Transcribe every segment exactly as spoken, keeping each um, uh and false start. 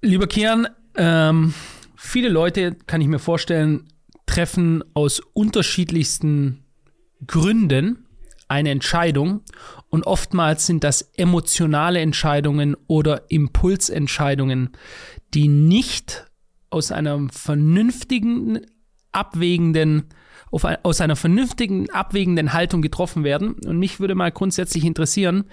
Lieber Kian, ähm, viele Leute, kann ich mir vorstellen, treffen aus unterschiedlichsten Gründen eine Entscheidung und oftmals sind das emotionale Entscheidungen oder Impulsentscheidungen, die nicht aus einer vernünftigen, abwägenden, auf ein, aus einer vernünftigen, abwägenden Haltung getroffen werden. Und mich würde mal grundsätzlich interessieren,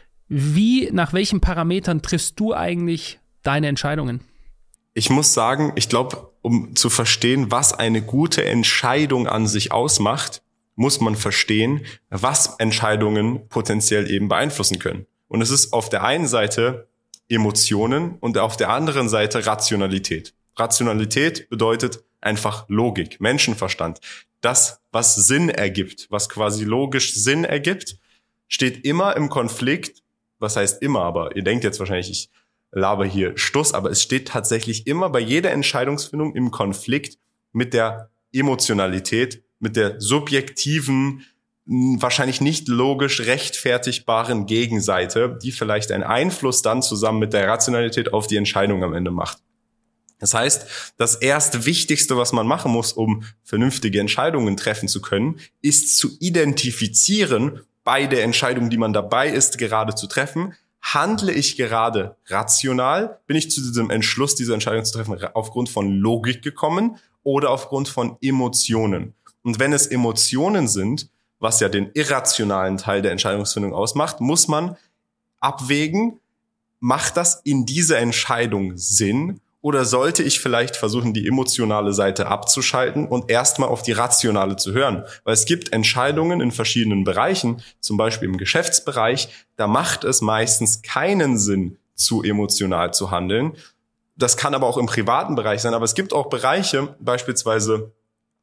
wie, nach welchen Parametern triffst du eigentlich deine Entscheidungen? Ich muss sagen, ich glaube, um zu verstehen, was eine gute Entscheidung an sich ausmacht, muss man verstehen, was Entscheidungen potenziell eben beeinflussen können. Und es ist auf der einen Seite Emotionen und auf der anderen Seite Rationalität. Rationalität bedeutet einfach Logik, Menschenverstand. Das, was Sinn ergibt, was quasi logisch Sinn ergibt, steht immer im Konflikt. Was heißt immer, aber ihr denkt jetzt wahrscheinlich, ich laber hier Stuss, aber es steht tatsächlich immer bei jeder Entscheidungsfindung im Konflikt mit der Emotionalität, mit der subjektiven, wahrscheinlich nicht logisch rechtfertigbaren Gegenseite, die vielleicht einen Einfluss dann zusammen mit der Rationalität auf die Entscheidung am Ende macht. Das heißt, das erst Wichtigste, was man machen muss, um vernünftige Entscheidungen treffen zu können, ist zu identifizieren, bei der Entscheidung, die man dabei ist, gerade zu treffen, handle ich gerade rational? Bin ich zu diesem Entschluss, diese Entscheidung zu treffen, aufgrund von Logik gekommen oder aufgrund von Emotionen? Und wenn es Emotionen sind, was ja den irrationalen Teil der Entscheidungsfindung ausmacht, muss man abwägen, macht das in dieser Entscheidung Sinn? Oder sollte ich vielleicht versuchen, die emotionale Seite abzuschalten und erstmal auf die rationale zu hören? Weil es gibt Entscheidungen in verschiedenen Bereichen, zum Beispiel im Geschäftsbereich, da macht es meistens keinen Sinn, zu emotional zu handeln. Das kann aber auch im privaten Bereich sein. Aber es gibt auch Bereiche, beispielsweise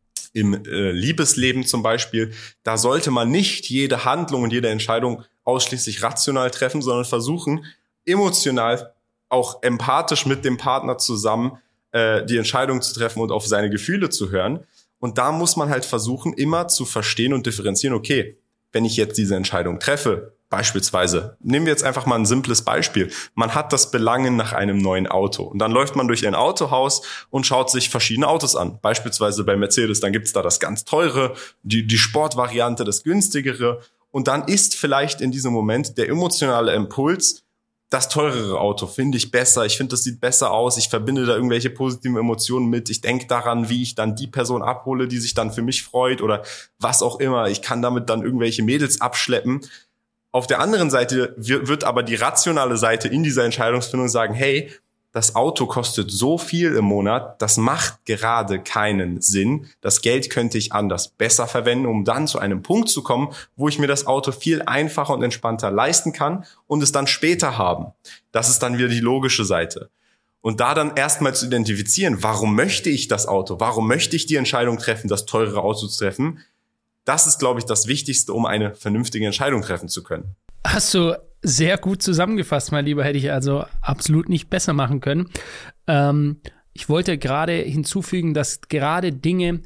im äh, Liebesleben zum Beispiel, da sollte man nicht jede Handlung und jede Entscheidung ausschließlich rational treffen, sondern versuchen, emotional auch empathisch mit dem Partner zusammen äh, die Entscheidung zu treffen und auf seine Gefühle zu hören. Und da muss man halt versuchen, immer zu verstehen und differenzieren, okay, wenn ich jetzt diese Entscheidung treffe, beispielsweise, nehmen wir jetzt einfach mal ein simples Beispiel. Man hat das Belangen nach einem neuen Auto. Und dann läuft man durch ein Autohaus und schaut sich verschiedene Autos an. Beispielsweise bei Mercedes, dann gibt's da das ganz teure, die, die Sportvariante, das günstigere. Und dann ist vielleicht in diesem Moment der emotionale Impuls, das teurere Auto finde ich besser, ich finde, das sieht besser aus, ich verbinde da irgendwelche positiven Emotionen mit, ich denke daran, wie ich dann die Person abhole, die sich dann für mich freut oder was auch immer, ich kann damit dann irgendwelche Mädels abschleppen. Auf der anderen Seite wird aber die rationale Seite in dieser Entscheidungsfindung sagen, hey, das Auto kostet so viel im Monat, das macht gerade keinen Sinn. Das Geld könnte ich anders besser verwenden, um dann zu einem Punkt zu kommen, wo ich mir das Auto viel einfacher und entspannter leisten kann und es dann später haben. Das ist dann wieder die logische Seite. Und da dann erstmal zu identifizieren, warum möchte ich das Auto? Warum möchte ich die Entscheidung treffen, das teurere Auto zu treffen? Das ist, glaube ich, das Wichtigste, um eine vernünftige Entscheidung treffen zu können. Hast du sehr gut zusammengefasst, mein Lieber, hätte ich also absolut nicht besser machen können. Ähm, ich wollte gerade hinzufügen, dass gerade Dinge,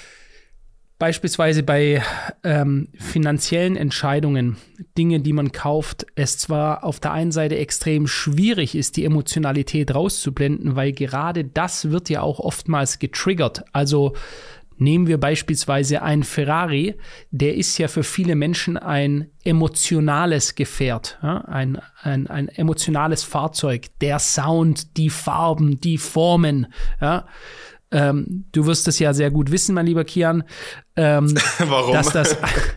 beispielsweise bei ähm, finanziellen Entscheidungen, Dinge, die man kauft, es zwar auf der einen Seite extrem schwierig ist, die Emotionalität rauszublenden, weil gerade das wird ja auch oftmals getriggert. Also nehmen wir beispielsweise einen Ferrari, der ist ja für viele Menschen ein emotionales Gefährt, ja? ein, ein, ein emotionales Fahrzeug. Der Sound, die Farben, die Formen. Ja? Ähm, du wirst es ja sehr gut wissen, mein lieber Kian. Ähm, Warum? Dass das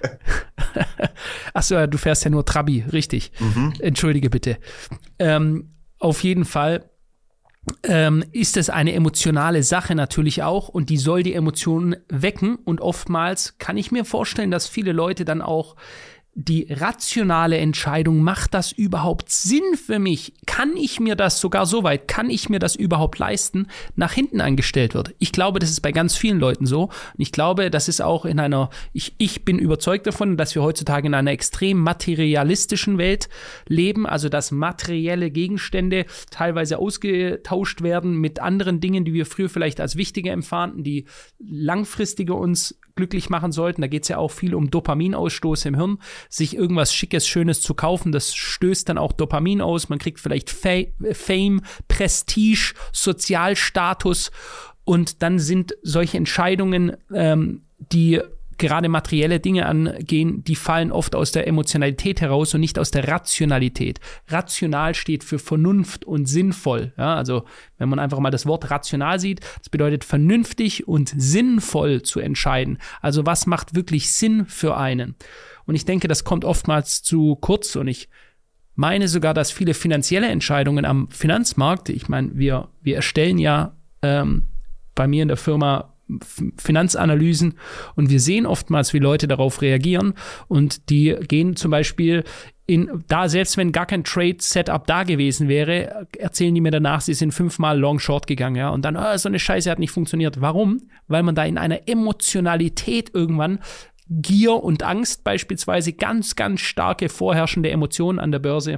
Achso, du fährst ja nur Trabi, richtig. Mhm. Entschuldige bitte. Ähm, auf jeden Fall Ähm, ist es eine emotionale Sache natürlich auch und die soll die Emotionen wecken und oftmals kann ich mir vorstellen, dass viele Leute dann auch die rationale Entscheidung, macht das überhaupt Sinn für mich? Kann ich mir das sogar so weit, kann ich mir das überhaupt leisten, nach hinten angestellt wird? Ich glaube, das ist bei ganz vielen Leuten so. Und ich glaube, das ist auch in einer, ich, ich bin überzeugt davon, dass wir heutzutage in einer extrem materialistischen Welt leben, also dass materielle Gegenstände teilweise ausgetauscht werden mit anderen Dingen, die wir früher vielleicht als wichtiger empfanden, die langfristiger uns glücklich machen sollten. Da geht es ja auch viel um Dopaminausstoß im Hirn. sich irgendwas Schickes, Schönes zu kaufen. Das stößt dann auch Dopamin aus. Man kriegt vielleicht Fa- Fame, Prestige, Sozialstatus. Und dann sind solche Entscheidungen, ähm, die gerade materielle Dinge angehen, die fallen oft aus der Emotionalität heraus und nicht aus der Rationalität. Rational steht für Vernunft und sinnvoll. Ja, also wenn man einfach mal das Wort rational sieht, das bedeutet vernünftig und sinnvoll zu entscheiden. Also was macht wirklich Sinn für einen? Und ich denke, das kommt oftmals zu kurz und ich meine sogar, dass viele finanzielle Entscheidungen am Finanzmarkt, ich meine, wir, wir erstellen ja ähm, bei mir in der Firma Finanzanalysen und wir sehen oftmals, wie Leute darauf reagieren und die gehen zum Beispiel in, da selbst wenn gar kein Trade-Setup da gewesen wäre, erzählen die mir danach, sie sind fünfmal Long-Short gegangen, ja, und dann, oh, so eine Scheiße hat nicht funktioniert. Warum? Weil man da in einer Emotionalität irgendwann Gier und Angst beispielsweise ganz, ganz starke vorherrschende Emotionen an der Börse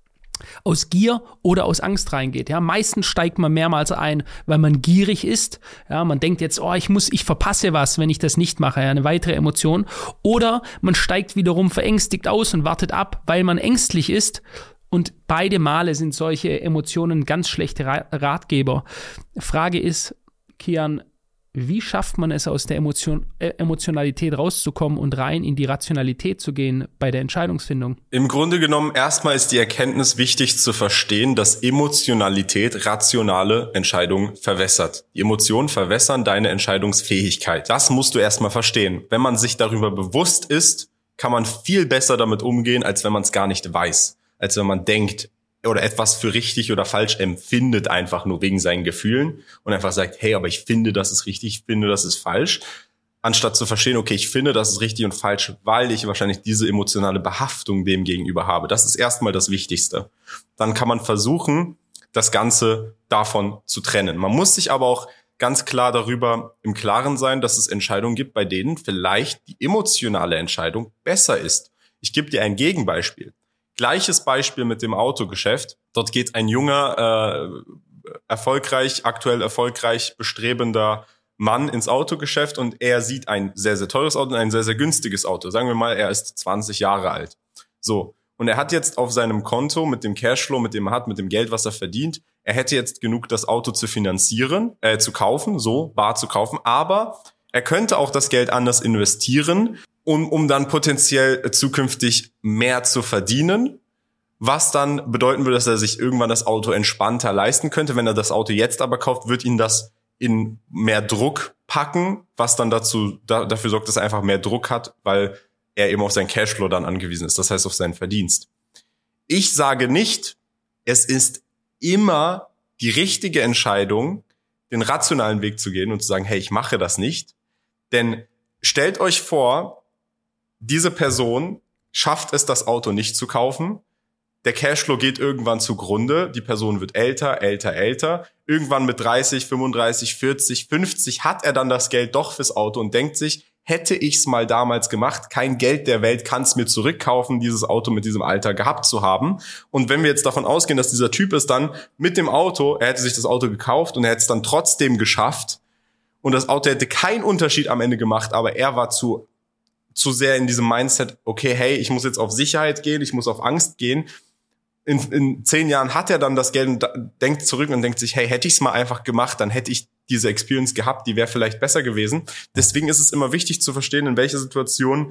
aus Gier oder aus Angst reingeht. Ja, meistens steigt man mehrmals ein, weil man gierig ist. Ja, man denkt jetzt, oh, ich muss, ich verpasse was, wenn ich das nicht mache. Ja, eine weitere Emotion. Oder man steigt wiederum verängstigt aus und wartet ab, weil man ängstlich ist. Und beide Male sind solche Emotionen ganz schlechte Ra- Ratgeber. Frage ist, Kian, wie schafft man es, aus der Emotion, äh, Emotionalität rauszukommen und rein in die Rationalität zu gehen bei der Entscheidungsfindung? Im Grunde genommen, erstmal ist die Erkenntnis wichtig zu verstehen, dass Emotionalität rationale Entscheidungen verwässert. Die Emotionen verwässern deine Entscheidungsfähigkeit. Das musst du erstmal verstehen. Wenn man sich darüber bewusst ist, kann man viel besser damit umgehen, als wenn man es gar nicht weiß. Als wenn man denkt, oder etwas für richtig oder falsch empfindet, einfach nur wegen seinen Gefühlen und einfach sagt, hey, aber ich finde, das ist richtig, ich finde, das ist falsch, anstatt zu verstehen, okay, ich finde, das ist richtig und falsch, weil ich wahrscheinlich diese emotionale Behaftung dem gegenüber habe. Das ist erstmal das Wichtigste. Dann kann man versuchen, das Ganze davon zu trennen. Man muss sich aber auch ganz klar darüber im Klaren sein, dass es Entscheidungen gibt, bei denen vielleicht die emotionale Entscheidung besser ist. Ich gebe dir ein Gegenbeispiel. Gleiches Beispiel mit dem Autogeschäft. Dort geht ein junger, äh, erfolgreich, aktuell erfolgreich bestrebender Mann ins Autogeschäft und er sieht ein sehr, sehr teures Auto und ein sehr, sehr günstiges Auto. Sagen wir mal, er ist zwanzig Jahre alt. So. Und er hat jetzt auf seinem Konto mit dem Cashflow, mit dem er hat, mit dem Geld, was er verdient, er hätte jetzt genug, das Auto zu finanzieren, äh, zu kaufen, so, bar zu kaufen. Aber er könnte auch das Geld anders investieren, Um, um dann potenziell zukünftig mehr zu verdienen, was dann bedeuten würde, dass er sich irgendwann das Auto entspannter leisten könnte. Wenn er das Auto jetzt aber kauft, wird ihn das in mehr Druck packen, was dann dazu da, dafür sorgt, dass er einfach mehr Druck hat, weil er eben auf seinen Cashflow dann angewiesen ist, das heißt auf seinen Verdienst. Ich sage nicht, es ist immer die richtige Entscheidung, den rationalen Weg zu gehen und zu sagen, hey, ich mache das nicht. Denn stellt euch vor, diese Person schafft es, das Auto nicht zu kaufen. Der Cashflow geht irgendwann zugrunde. Die Person wird älter, älter, älter. Irgendwann mit dreißig, fünfunddreißig, vierzig, fünfzig hat er dann das Geld doch fürs Auto und denkt sich, hätte ich's mal damals gemacht, kein Geld der Welt kann's mir zurückkaufen, dieses Auto mit diesem Alter gehabt zu haben. Und wenn wir jetzt davon ausgehen, dass dieser Typ es dann mit dem Auto, er hätte sich das Auto gekauft und er hätte es dann trotzdem geschafft und das Auto hätte keinen Unterschied am Ende gemacht, aber er war zu zu sehr in diesem Mindset, okay, hey, ich muss jetzt auf Sicherheit gehen, ich muss auf Angst gehen. In, in zehn Jahren hat er dann das Geld und da, denkt zurück und denkt sich, hey, hätte ich es mal einfach gemacht, dann hätte ich diese Experience gehabt, die wäre vielleicht besser gewesen. Deswegen ist es immer wichtig zu verstehen, in welcher Situation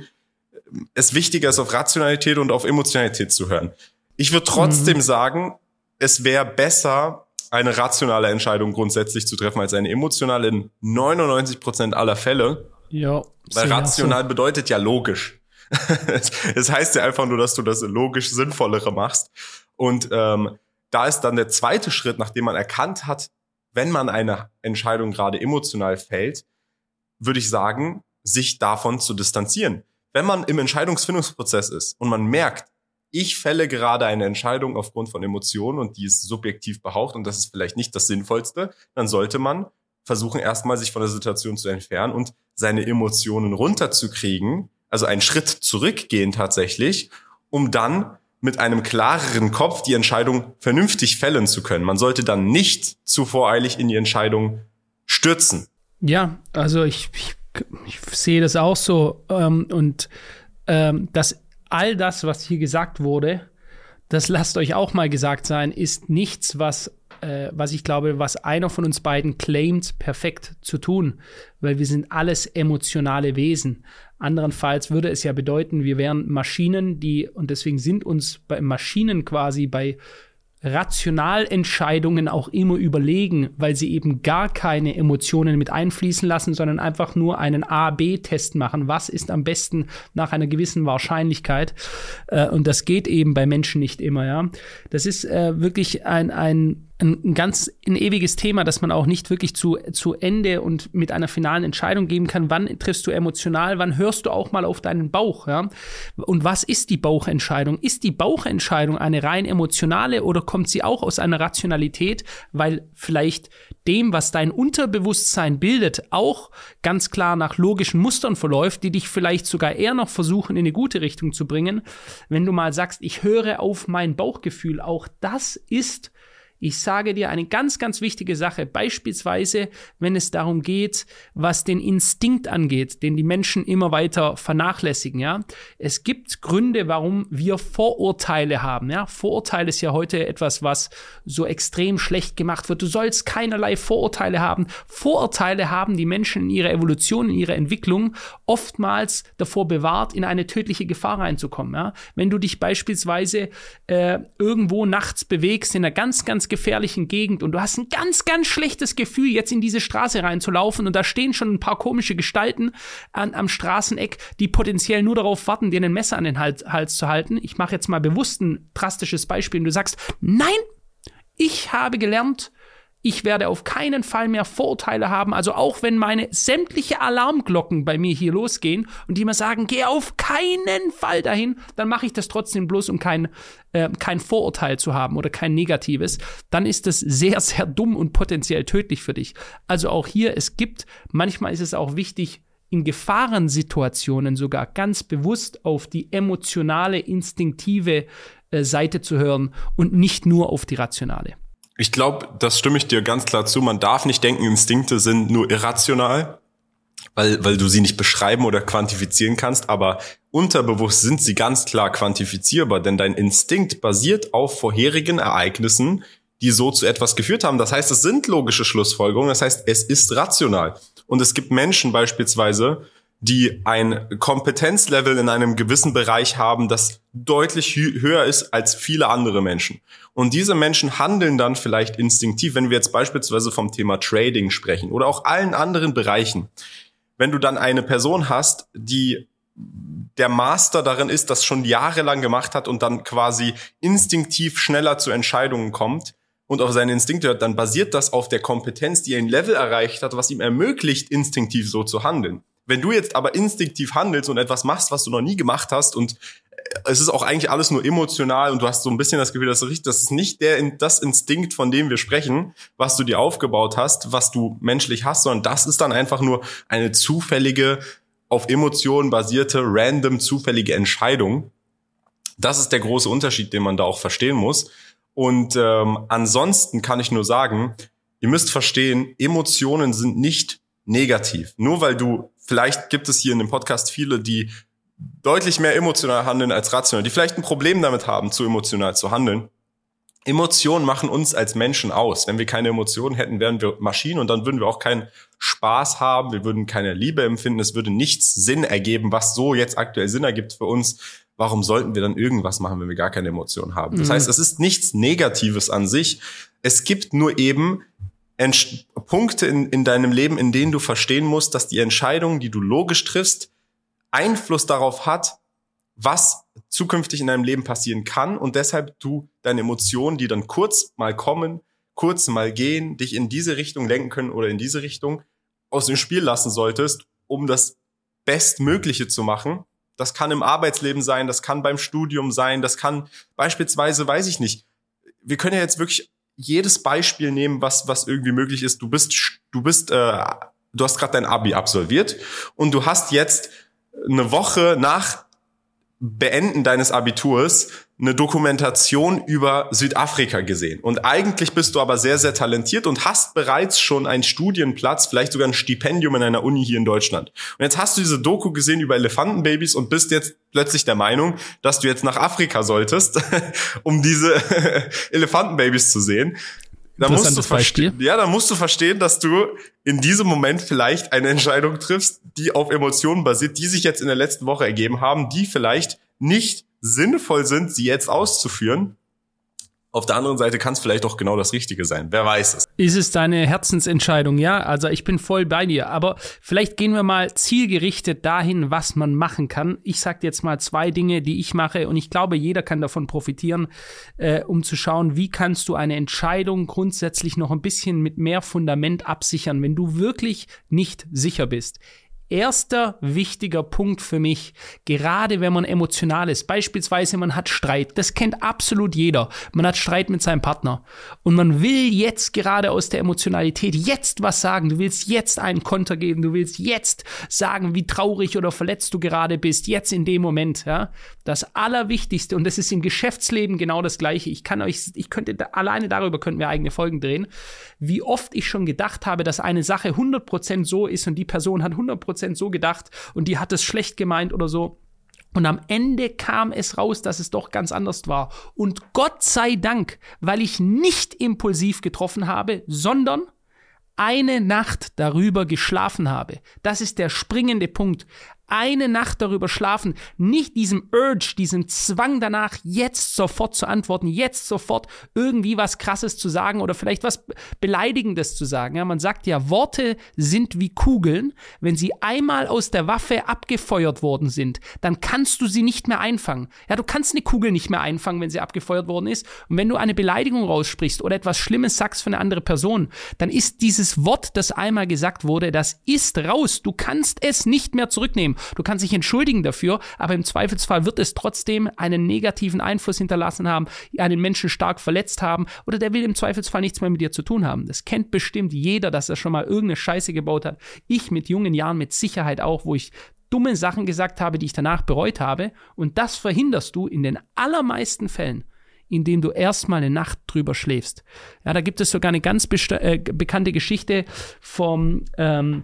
es wichtiger ist, auf Rationalität und auf Emotionalität zu hören. Ich würde trotzdem mhm. sagen, es wäre besser, eine rationale Entscheidung grundsätzlich zu treffen, als eine emotionale in neunundneunzig Prozent aller Fälle. Ja. Weil rational so. Bedeutet ja logisch. Es heißt ja einfach nur, dass du das logisch Sinnvollere machst. Und ähm, da ist dann der zweite Schritt, nachdem man erkannt hat, wenn man eine Entscheidung gerade emotional fällt, würde ich sagen, sich davon zu distanzieren. Wenn man im Entscheidungsfindungsprozess ist und man merkt, ich fälle gerade eine Entscheidung aufgrund von Emotionen und die ist subjektiv behaucht und das ist vielleicht nicht das Sinnvollste, dann sollte man versuchen, erstmal sich von der Situation zu entfernen und seine Emotionen runterzukriegen, also einen Schritt zurückgehen tatsächlich, um dann mit einem klareren Kopf die Entscheidung vernünftig fällen zu können. Man sollte dann nicht zu voreilig in die Entscheidung stürzen. Ja, also ich, ich, ich sehe das auch so ähm, und ähm, das all das, was hier gesagt wurde, das lasst euch auch mal gesagt sein, ist nichts, was, äh, was ich glaube, was einer von uns beiden claimt, perfekt zu tun. Weil wir sind alles emotionale Wesen. Anderenfalls würde es ja bedeuten, wir wären Maschinen, die, und deswegen sind uns bei Maschinen quasi bei Rationalentscheidungen auch immer überlegen, weil sie eben gar keine Emotionen mit einfließen lassen, sondern einfach nur einen A B Test machen. Was ist am besten nach einer gewissen Wahrscheinlichkeit? Äh, und das geht eben bei Menschen nicht immer, ja. Das ist äh, wirklich ein, ein, ein ganz ein ewiges Thema, das man auch nicht wirklich zu, zu Ende und mit einer finalen Entscheidung geben kann. Wann triffst du emotional? Wann hörst du auch mal auf deinen Bauch, ja? Und was ist die Bauchentscheidung? Ist die Bauchentscheidung eine rein emotionale oder kommt sie auch aus einer Rationalität, weil vielleicht dem, was dein Unterbewusstsein bildet, auch ganz klar nach logischen Mustern verläuft, die dich vielleicht sogar eher noch versuchen, in eine gute Richtung zu bringen. Wenn du mal sagst, ich höre auf mein Bauchgefühl, auch das ist, ich sage dir, eine ganz, ganz wichtige Sache, beispielsweise, wenn es darum geht, was den Instinkt angeht, den die Menschen immer weiter vernachlässigen, ja. Es gibt Gründe, warum wir Vorurteile haben, ja. Vorurteile ist ja heute etwas, was so extrem schlecht gemacht wird. Du sollst keinerlei Vorurteile haben. Vorurteile haben die Menschen in ihrer Evolution, in ihrer Entwicklung oftmals davor bewahrt, in eine tödliche Gefahr reinzukommen, ja. Wenn du dich beispielsweise äh, irgendwo nachts bewegst, in einer ganz, ganz gefährlichen Gegend und du hast ein ganz, ganz schlechtes Gefühl, jetzt in diese Straße reinzulaufen und da stehen schon ein paar komische Gestalten an, am Straßeneck, die potenziell nur darauf warten, dir ein Messer an den Hals, Hals zu halten. Ich mache jetzt mal bewusst ein drastisches Beispiel und du sagst, nein, ich habe gelernt, ich werde auf keinen Fall mehr Vorurteile haben, also auch wenn meine sämtliche Alarmglocken bei mir hier losgehen und die mir sagen, geh auf keinen Fall dahin, dann mache ich das trotzdem bloß, um kein, äh, kein Vorurteil zu haben oder kein negatives, dann ist das sehr, sehr dumm und potenziell tödlich für dich. Also auch hier, es gibt, manchmal ist es auch wichtig, in Gefahrensituationen sogar ganz bewusst auf die emotionale, instinktive äh, Seite zu hören und nicht nur auf die rationale. Ich glaube, das stimme ich dir ganz klar zu. Man darf nicht denken, Instinkte sind nur irrational, weil, weil du sie nicht beschreiben oder quantifizieren kannst. Aber unterbewusst sind sie ganz klar quantifizierbar, denn dein Instinkt basiert auf vorherigen Ereignissen, die so zu etwas geführt haben. Das heißt, es sind logische Schlussfolgerungen. Das heißt, es ist rational. Und es gibt Menschen beispielsweise, die ein Kompetenzlevel in einem gewissen Bereich haben, das deutlich hü- höher ist als viele andere Menschen. Und diese Menschen handeln dann vielleicht instinktiv, wenn wir jetzt beispielsweise vom Thema Trading sprechen oder auch allen anderen Bereichen. Wenn du dann eine Person hast, die der Master darin ist, das schon jahrelang gemacht hat und dann quasi instinktiv schneller zu Entscheidungen kommt und auf seine Instinkte hört, dann basiert das auf der Kompetenz, die er ein Level erreicht hat, was ihm ermöglicht, instinktiv so zu handeln. Wenn du jetzt aber instinktiv handelst und etwas machst, was du noch nie gemacht hast und es ist auch eigentlich alles nur emotional und du hast so ein bisschen das Gefühl, das ist richtig, das ist nicht der, das Instinkt, von dem wir sprechen, was du dir aufgebaut hast, was du menschlich hast, sondern das ist dann einfach nur eine zufällige, auf Emotionen basierte, random, zufällige Entscheidung. Das ist der große Unterschied, den man da auch verstehen muss. Und ähm, ansonsten kann ich nur sagen, ihr müsst verstehen, Emotionen sind nicht negativ. Nur weil du, vielleicht gibt es hier in dem Podcast viele, die deutlich mehr emotional handeln als rational, die vielleicht ein Problem damit haben, zu emotional zu handeln. Emotionen machen uns als Menschen aus. Wenn wir keine Emotionen hätten, wären wir Maschinen und dann würden wir auch keinen Spaß haben, wir würden keine Liebe empfinden, es würde nichts Sinn ergeben, was so jetzt aktuell Sinn ergibt für uns. Warum sollten wir dann irgendwas machen, wenn wir gar keine Emotionen haben? Das heißt, es ist nichts Negatives an sich. Es gibt nur eben Entsch- Punkte in, in deinem Leben, in denen du verstehen musst, dass die Entscheidung, die du logisch triffst, Einfluss darauf hat, was zukünftig in deinem Leben passieren kann und deshalb du deine Emotionen, die dann kurz mal kommen, kurz mal gehen, dich in diese Richtung lenken können oder in diese Richtung, aus dem Spiel lassen solltest, um das Bestmögliche zu machen. Das kann im Arbeitsleben sein, das kann beim Studium sein, das kann beispielsweise, weiß ich nicht, wir können ja jetzt wirklich jedes Beispiel nehmen, was was irgendwie möglich ist. Du bist du bist äh, du hast gerade dein Abi absolviert und du hast jetzt eine Woche nach Beenden deines Abiturs eine Dokumentation über Südafrika gesehen. Und eigentlich bist du aber sehr, sehr talentiert und hast bereits schon einen Studienplatz, vielleicht sogar ein Stipendium in einer Uni hier in Deutschland. Und jetzt hast du diese Doku gesehen über Elefantenbabys und bist jetzt plötzlich der Meinung, dass du jetzt nach Afrika solltest, um diese Elefantenbabys zu sehen. Da musst du verstehen, ja, da musst du verstehen, dass du in diesem Moment vielleicht eine Entscheidung triffst, die auf Emotionen basiert, die sich jetzt in der letzten Woche ergeben haben, die vielleicht nicht sinnvoll sind, sie jetzt auszuführen. Auf der anderen Seite kann es vielleicht auch genau das Richtige sein. Wer weiß es. Ist es deine Herzensentscheidung? Ja, also ich bin voll bei dir. Aber vielleicht gehen wir mal zielgerichtet dahin, was man machen kann. Ich sag dir jetzt mal zwei Dinge, die ich mache. Und ich glaube, jeder kann davon profitieren, äh, um zu schauen, wie kannst du eine Entscheidung grundsätzlich noch ein bisschen mit mehr Fundament absichern, wenn du wirklich nicht sicher bist. Erster wichtiger Punkt für mich, gerade wenn man emotional ist, beispielsweise man hat Streit, das kennt absolut jeder, man hat Streit mit seinem Partner und man will jetzt gerade aus der Emotionalität jetzt was sagen, du willst jetzt einen Konter geben, du willst jetzt sagen, wie traurig oder verletzt du gerade bist, jetzt in dem Moment, ja, das Allerwichtigste, und das ist im Geschäftsleben genau das Gleiche, ich kann euch, ich könnte, da, alleine darüber könnten wir eigene Folgen drehen, wie oft ich schon gedacht habe, dass eine Sache hundert Prozent so ist und die Person hat hundert Prozent so gedacht und die hat es schlecht gemeint oder so. Und am Ende kam es raus, dass es doch ganz anders war. Und Gott sei Dank, weil ich nicht impulsiv getroffen habe, sondern eine Nacht darüber geschlafen habe. Das ist der springende Punkt. Eine Nacht darüber schlafen, nicht diesem Urge, diesem Zwang danach, jetzt sofort zu antworten, jetzt sofort irgendwie was Krasses zu sagen oder vielleicht was Beleidigendes zu sagen. Ja, man sagt ja, Worte sind wie Kugeln. Wenn sie einmal aus der Waffe abgefeuert worden sind, dann kannst du sie nicht mehr einfangen. Ja, du kannst eine Kugel nicht mehr einfangen, wenn sie abgefeuert worden ist. Und wenn du eine Beleidigung raussprichst oder etwas Schlimmes sagst für eine andere Person, dann ist dieses Wort, das einmal gesagt wurde, das ist raus. Du kannst es nicht mehr zurücknehmen. Du kannst dich entschuldigen dafür, aber im Zweifelsfall wird es trotzdem einen negativen Einfluss hinterlassen haben, einen Menschen stark verletzt haben oder der will im Zweifelsfall nichts mehr mit dir zu tun haben. Das kennt bestimmt jeder, dass er schon mal irgendeine Scheiße gebaut hat. Ich mit jungen Jahren mit Sicherheit auch, wo ich dumme Sachen gesagt habe, die ich danach bereut habe. Und das verhinderst du in den allermeisten Fällen, indem du erstmal eine Nacht drüber schläfst. Ja, da gibt es sogar eine ganz besta- äh, bekannte Geschichte vom ähm,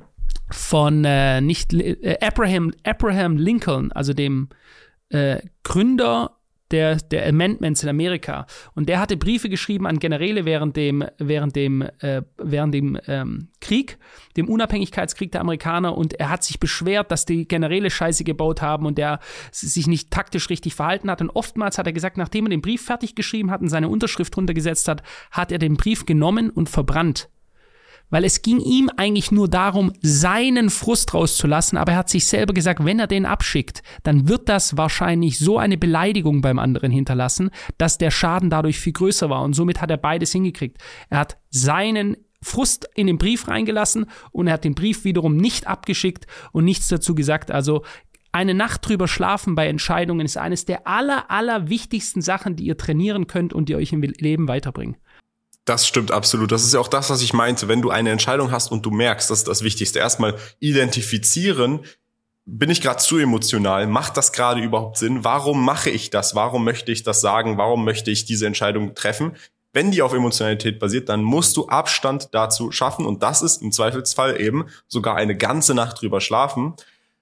von äh, nicht äh, Abraham Abraham Lincoln, also dem äh, Gründer der der Amendments in Amerika, und der hatte Briefe geschrieben an Generäle während dem während dem äh, während dem ähm, Krieg, dem Unabhängigkeitskrieg der Amerikaner, und er hat sich beschwert, dass die Generäle Scheiße gebaut haben und der sich nicht taktisch richtig verhalten hat, und oftmals hat er gesagt, nachdem er den Brief fertig geschrieben hat und seine Unterschrift runtergesetzt hat, hat er den Brief genommen und verbrannt. Weil es ging ihm eigentlich nur darum, seinen Frust rauszulassen, aber er hat sich selber gesagt, wenn er den abschickt, dann wird das wahrscheinlich so eine Beleidigung beim anderen hinterlassen, dass der Schaden dadurch viel größer war, und somit hat er beides hingekriegt. Er hat seinen Frust in den Brief reingelassen und er hat den Brief wiederum nicht abgeschickt und nichts dazu gesagt. Also eine Nacht drüber schlafen bei Entscheidungen ist eines der aller, aller wichtigsten Sachen, die ihr trainieren könnt und die euch im Leben weiterbringen. Das stimmt absolut. Das ist ja auch das, was ich meinte. Wenn du eine Entscheidung hast und du merkst, das ist das Wichtigste. Erstmal identifizieren, bin ich gerade zu emotional? Macht das gerade überhaupt Sinn? Warum mache ich das? Warum möchte ich das sagen? Warum möchte ich diese Entscheidung treffen? Wenn die auf Emotionalität basiert, dann musst du Abstand dazu schaffen. Und das ist im Zweifelsfall eben sogar eine ganze Nacht drüber schlafen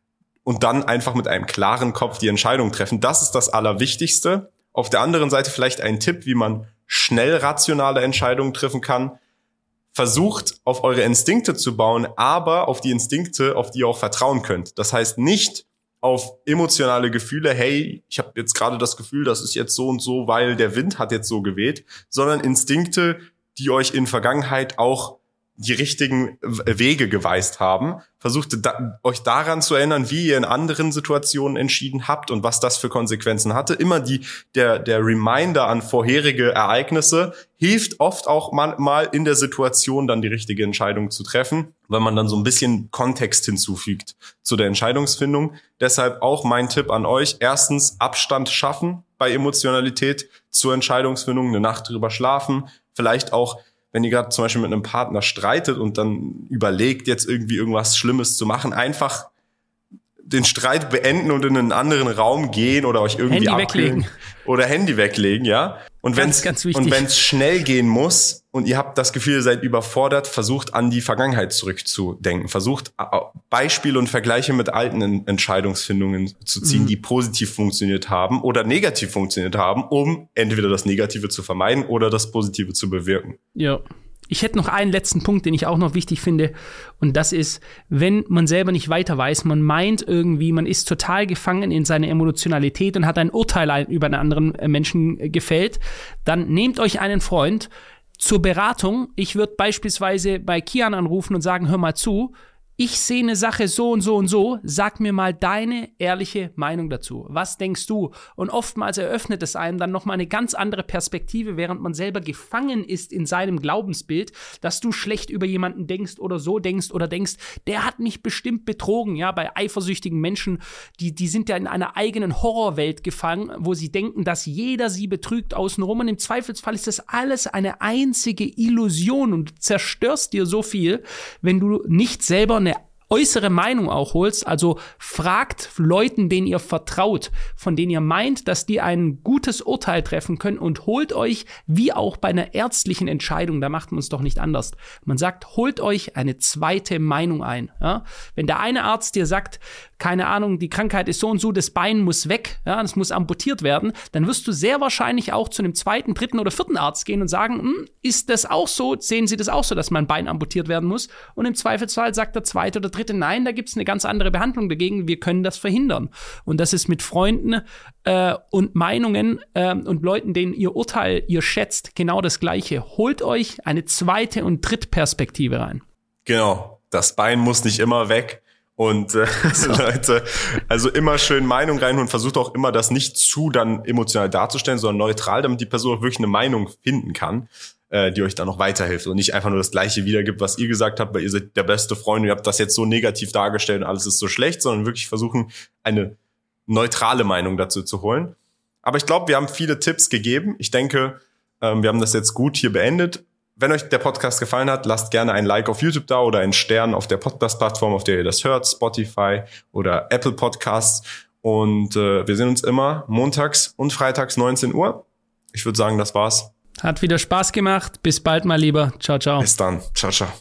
und dann einfach mit einem klaren Kopf die Entscheidung treffen. Das ist das Allerwichtigste. Auf der anderen Seite vielleicht ein Tipp, wie man schnell rationale Entscheidungen treffen kann. Versucht, auf eure Instinkte zu bauen, aber auf die Instinkte, auf die ihr auch vertrauen könnt. Das heißt nicht auf emotionale Gefühle, hey, ich habe jetzt gerade das Gefühl, das ist jetzt so und so, weil der Wind hat jetzt so geweht, sondern Instinkte, die euch in Vergangenheit auch die richtigen Wege geweist haben. Versucht da, euch daran zu erinnern, wie ihr in anderen Situationen entschieden habt und was das für Konsequenzen hatte. Immer die der der Reminder an vorherige Ereignisse hilft oft auch mal in der Situation dann die richtige Entscheidung zu treffen, weil man dann so ein bisschen Kontext hinzufügt zu der Entscheidungsfindung. Deshalb auch mein Tipp an euch: Erstens Abstand schaffen bei Emotionalität zur Entscheidungsfindung, eine Nacht drüber schlafen, vielleicht auch, wenn ihr gerade zum Beispiel mit einem Partner streitet und dann überlegt, jetzt irgendwie irgendwas Schlimmes zu machen, einfach den Streit beenden und in einen anderen Raum gehen oder euch irgendwie Handy abkühlen. weglegen. Oder Handy weglegen, ja. Und wenn es und wenn es schnell gehen muss und ihr habt das Gefühl, ihr seid überfordert, versucht an die Vergangenheit zurückzudenken. Versucht Beispiele und Vergleiche mit alten Entscheidungsfindungen zu ziehen, mhm. die positiv funktioniert haben oder negativ funktioniert haben, um entweder das Negative zu vermeiden oder das Positive zu bewirken. Ja. Ich hätte noch einen letzten Punkt, den ich auch noch wichtig finde. Und das ist, wenn man selber nicht weiter weiß, man meint irgendwie, man ist total gefangen in seiner Emotionalität und hat ein Urteil über einen anderen Menschen gefällt, dann nehmt euch einen Freund zur Beratung. Ich würde beispielsweise bei Kian anrufen und sagen, hör mal zu, ich sehe eine Sache so und so und so, sag mir mal deine ehrliche Meinung dazu. Was denkst du? Und oftmals eröffnet es einem dann nochmal eine ganz andere Perspektive, während man selber gefangen ist in seinem Glaubensbild, dass du schlecht über jemanden denkst oder so denkst oder denkst, der hat mich bestimmt betrogen. Ja, bei eifersüchtigen Menschen, die, die sind ja in einer eigenen Horrorwelt gefangen, wo sie denken, dass jeder sie betrügt außenrum. Und im Zweifelsfall ist das alles eine einzige Illusion und du zerstörst dir so viel, wenn du nicht selber eine äußere Meinung auch holst, also fragt Leuten, denen ihr vertraut, von denen ihr meint, dass die ein gutes Urteil treffen können und holt euch, wie auch bei einer ärztlichen Entscheidung, da macht man es doch nicht anders. Man sagt, holt euch eine zweite Meinung ein. Ja? Wenn der eine Arzt dir sagt, keine Ahnung, die Krankheit ist so und so, das Bein muss weg, ja, das muss amputiert werden, dann wirst du sehr wahrscheinlich auch zu einem zweiten, dritten oder vierten Arzt gehen und sagen, hm, ist das auch so, sehen Sie das auch so, dass mein Bein amputiert werden muss? Und im Zweifelsfall sagt der zweite oder dritte, nein, da gibt es eine ganz andere Behandlung dagegen, wir können das verhindern. Und das ist mit Freunden äh, und Meinungen äh, und Leuten, denen ihr Urteil, ihr schätzt, genau das Gleiche. Holt euch eine zweite und Drittperspektive rein. Genau, das Bein muss nicht immer weg. Und äh, so. Leute, also immer schön Meinung reinholen, versucht auch immer das nicht zu dann emotional darzustellen, sondern neutral, damit die Person auch wirklich eine Meinung finden kann, äh, die euch dann noch weiterhilft und nicht einfach nur das Gleiche wiedergibt, was ihr gesagt habt, weil ihr seid der beste Freund und ihr habt das jetzt so negativ dargestellt und alles ist so schlecht, sondern wirklich versuchen, eine neutrale Meinung dazu zu holen. Aber ich glaube, wir haben viele Tipps gegeben. Ich denke, ähm, wir haben das jetzt gut hier beendet. Wenn euch der Podcast gefallen hat, lasst gerne ein Like auf YouTube da oder einen Stern auf der Podcast-Plattform, auf der ihr das hört, Spotify oder Apple Podcasts. Und äh, wir sehen uns immer montags und freitags neunzehn Uhr. Ich würde sagen, das war's. Hat wieder Spaß gemacht. Bis bald mal lieber. Ciao, ciao. Bis dann. Ciao, ciao.